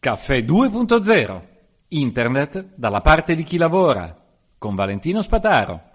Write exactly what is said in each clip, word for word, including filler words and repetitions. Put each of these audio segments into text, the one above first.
Caffè due punto zero. Internet dalla parte di chi lavora. Con Valentino Spataro.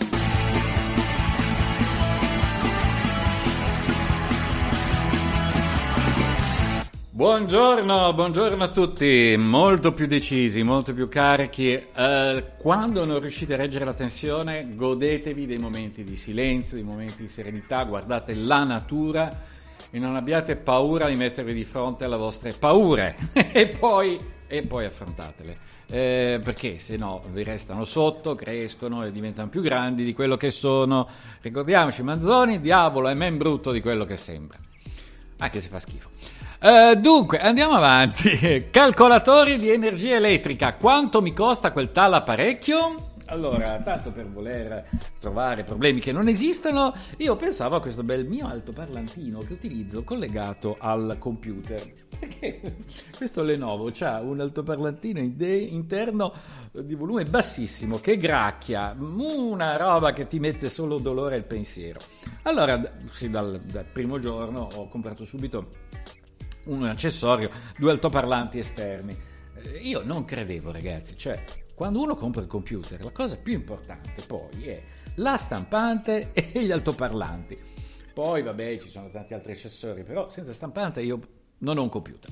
Buongiorno, buongiorno a tutti. Molto più decisi, molto più carichi. Eh, quando non riuscite a reggere la tensione, godetevi dei momenti di silenzio, dei momenti di serenità, guardate la natura e non abbiate paura di mettervi di fronte alle vostre paure e poi, e poi affrontatele, eh, perché se no vi restano sotto, crescono e diventano più grandi di quello che sono. Ricordiamoci, Manzoni, diavolo è men brutto di quello che sembra, anche se fa schifo. Uh, dunque, andiamo avanti. Calcolatori di energia elettrica. Quanto mi costa quel tal apparecchio? Allora, tanto per voler trovare problemi che non esistono, io pensavo a questo bel mio altoparlantino che utilizzo collegato al computer. Perché questo Lenovo c'ha un altoparlantino interno di volume bassissimo che gracchia, una roba che ti mette solo dolore al pensiero. Allora, sì, dal, dal primo giorno ho comprato subito un accessorio, due altoparlanti esterni. Eh, io non credevo, ragazzi, cioè quando uno compra il computer la cosa più importante poi è la stampante e gli altoparlanti. Poi vabbè, ci sono tanti altri accessori, però senza stampante io non ho un computer.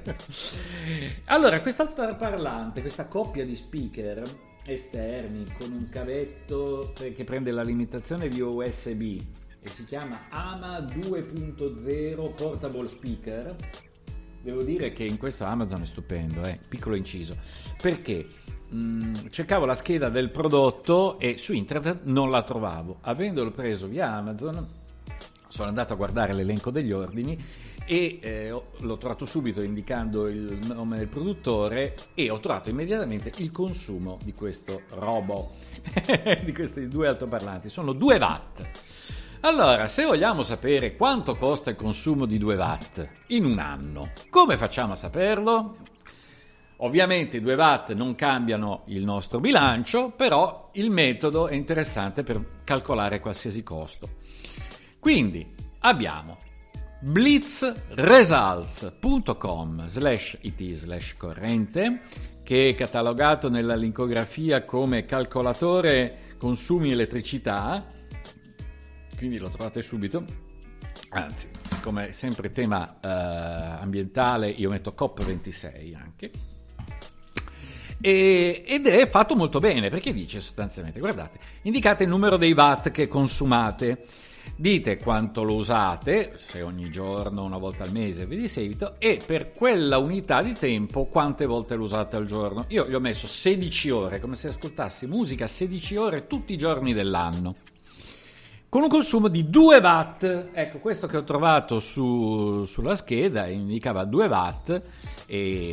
Allora, questo altoparlante, questa coppia di speaker esterni con un cavetto che prende l'alimentazione via U S B e si chiama AMA due punto zero Portable Speaker. Devo dire che in questo Amazon è stupendo, eh? Piccolo inciso, perché mh, cercavo la scheda del prodotto e su internet non la trovavo. Avendolo preso via Amazon, sono andato a guardare l'elenco degli ordini e eh, l'ho trovato subito indicando il nome del produttore e ho trovato immediatamente il consumo di questo robot, di questi due altoparlanti. Sono due watt. Allora, se vogliamo sapere quanto costa il consumo di due watt in un anno, come facciamo a saperlo? Ovviamente i due watt non cambiano il nostro bilancio, però il metodo è interessante per calcolare qualsiasi costo. Quindi abbiamo blitzresults.com slash it slash corrente, che è catalogato nella linkografia come calcolatore consumi elettricità, quindi lo trovate subito. Anzi, siccome è sempre tema eh, ambientale, io metto C O P ventisei anche. E, ed è fatto molto bene, perché dice sostanzialmente, guardate, indicate il numero dei watt che consumate, dite quanto lo usate, se ogni giorno, una volta al mese, vi di seguito, e per quella unità di tempo quante volte lo usate al giorno. Io gli ho messo sedici ore, come se ascoltassi musica sedici ore tutti i giorni dell'anno, con un consumo di due watt. Ecco, questo che ho trovato su, sulla scheda indicava due watt e,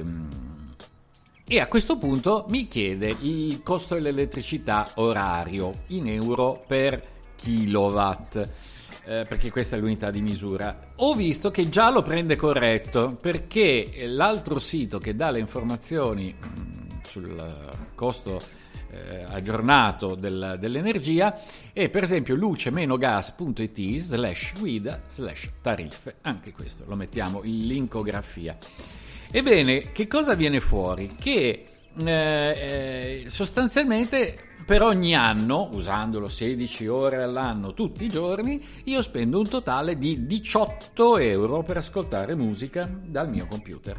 e a questo punto mi chiede il costo dell'elettricità orario in euro per kilowatt, eh, perché questa è l'unità di misura. Ho visto che già lo prende corretto, perché l'altro sito che dà le informazioni mh, sul costo Eh, aggiornato del, dell'energia è per esempio luce-gas.it slash guida slash tariffe. Anche questo lo mettiamo in linkografia. Ebbene, che cosa viene fuori? Che eh, eh, sostanzialmente per ogni anno, usandolo sedici ore all'anno tutti i giorni, io spendo un totale di diciotto euro per ascoltare musica dal mio computer,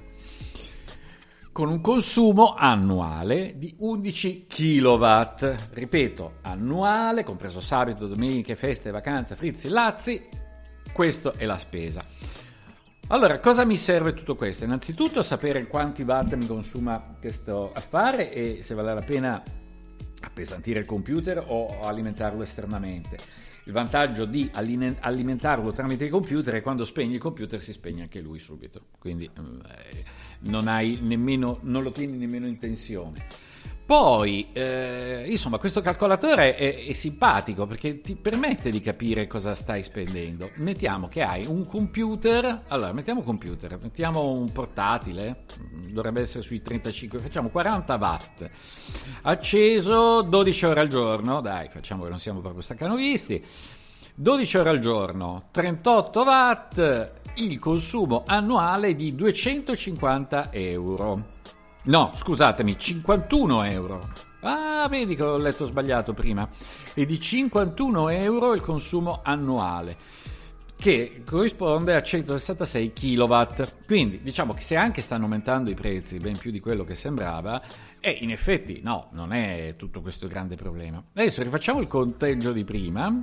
con un consumo annuale di undici kilowatt. Ripeto, annuale, compreso sabato, domeniche, feste, vacanze, frizzi, lazzi. Questo è la spesa. Allora, cosa mi serve tutto questo? Innanzitutto sapere quanti watt mi consuma questo affare e se vale la pena appesantire il computer o alimentarlo esternamente. Il vantaggio di alimentarlo tramite il computer è quando spegni il computer si spegne anche lui subito, quindi eh, non hai nemmeno, non lo tieni nemmeno in tensione. Poi, eh, insomma, questo calcolatore è, è simpatico perché ti permette di capire cosa stai spendendo. Mettiamo che hai un computer, allora mettiamo computer, mettiamo un portatile, dovrebbe essere sui trentacinque, facciamo quaranta watt, acceso dodici ore al giorno, dai, facciamo che non siamo proprio staccanovisti, dodici ore al giorno, trentotto watt, il consumo annuale di duecentocinquanta euro. No, scusatemi, cinquantuno euro. Ah, vedi che l'ho letto sbagliato prima. È di cinquantuno euro il consumo annuale, che corrisponde a centosessantasei kilowatt. Quindi diciamo che se anche stanno aumentando i prezzi ben più di quello che sembrava, e in effetti no, non è tutto questo grande problema. Adesso rifacciamo il conteggio di prima.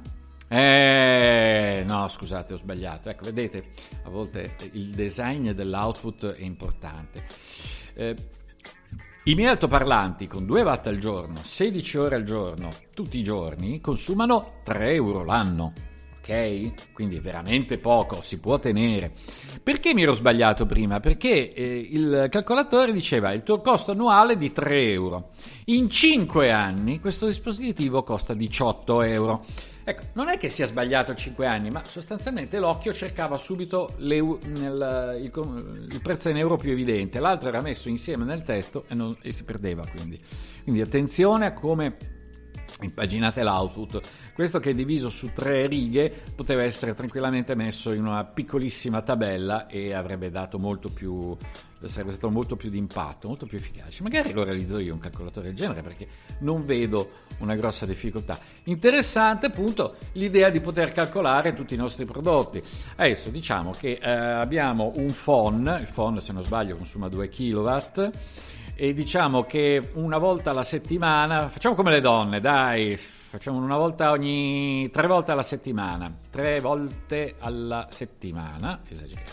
Eh, no, scusate, ho sbagliato. Ecco, vedete, a volte il design dell'output è importante. Eh, I miei altoparlanti con due watt al giorno, sedici ore al giorno, tutti i giorni, consumano tre euro l'anno. Ok? Quindi è veramente poco, si può tenere. Perché mi ero sbagliato prima? Perché eh, il calcolatore diceva il tuo costo annuale è di tre euro. In cinque anni questo dispositivo costa diciotto euro. Ecco, non è che sia sbagliato cinque anni, ma sostanzialmente l'occhio cercava subito nel, il, il prezzo in euro più evidente, l'altro era messo insieme nel testo e, non, e si perdeva, quindi. Quindi attenzione a come impaginate l'output. Questo che è diviso su tre righe poteva essere tranquillamente messo in una piccolissima tabella e avrebbe dato molto più, sarebbe stato molto più di impatto, molto più efficace. Magari lo realizzo io un calcolatore del genere, perché non vedo una grossa difficoltà. Interessante appunto l'idea di poter calcolare tutti i nostri prodotti. Adesso diciamo che eh, abbiamo un phon, il phon se non sbaglio consuma due kilowatt, e diciamo che una volta alla settimana, facciamo come le donne, dai, facciamo una volta ogni, tre volte alla settimana, tre volte alla settimana, esageriamo,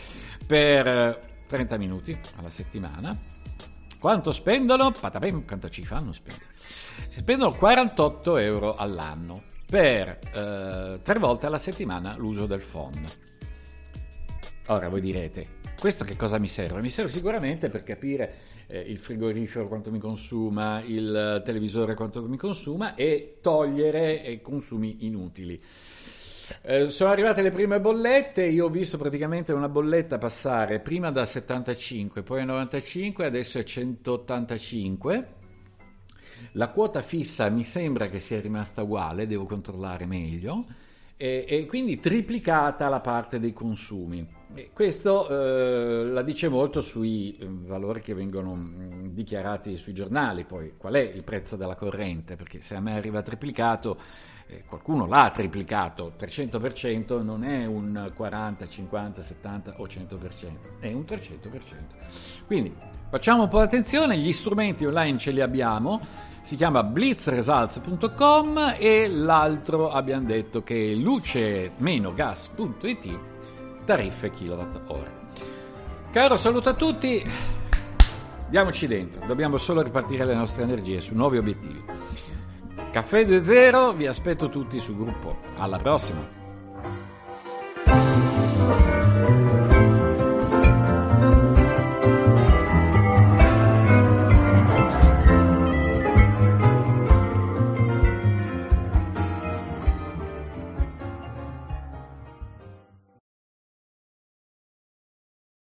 per trenta minuti alla settimana. Quanto spendono? Patapem, quanto ci fanno spendere? Si spendono quarantotto euro all'anno per eh, tre volte alla settimana l'uso del phon. Ora voi direte, questo che cosa mi serve? Mi serve sicuramente per capire eh, il frigorifero quanto mi consuma, il televisore quanto mi consuma e togliere eh, consumi inutili. Eh, sono arrivate le prime bollette, io ho visto praticamente una bolletta passare prima da settantacinque, poi a novantacinque, adesso è centottantacinque. La quota fissa mi sembra che sia rimasta uguale, devo controllare meglio. E, e quindi triplicata la parte dei consumi. E questo eh, la dice molto sui eh, valori che vengono mh, dichiarati sui giornali. Poi qual è il prezzo della corrente? Perché se a me arriva triplicato, eh, qualcuno l'ha triplicato, trecento per cento non è un quaranta, cinquanta, settanta o cento per cento, è un trecento per cento. Quindi facciamo un po' attenzione, gli strumenti online ce li abbiamo. Si chiama blitz results punto com e l'altro abbiamo detto che è luce gas punto it, tariffe kilowatt ore. Caro saluto a tutti, diamoci dentro, dobbiamo solo ripartire le nostre energie su nuovi obiettivi. Caffè due zero, vi aspetto tutti sul gruppo, alla prossima!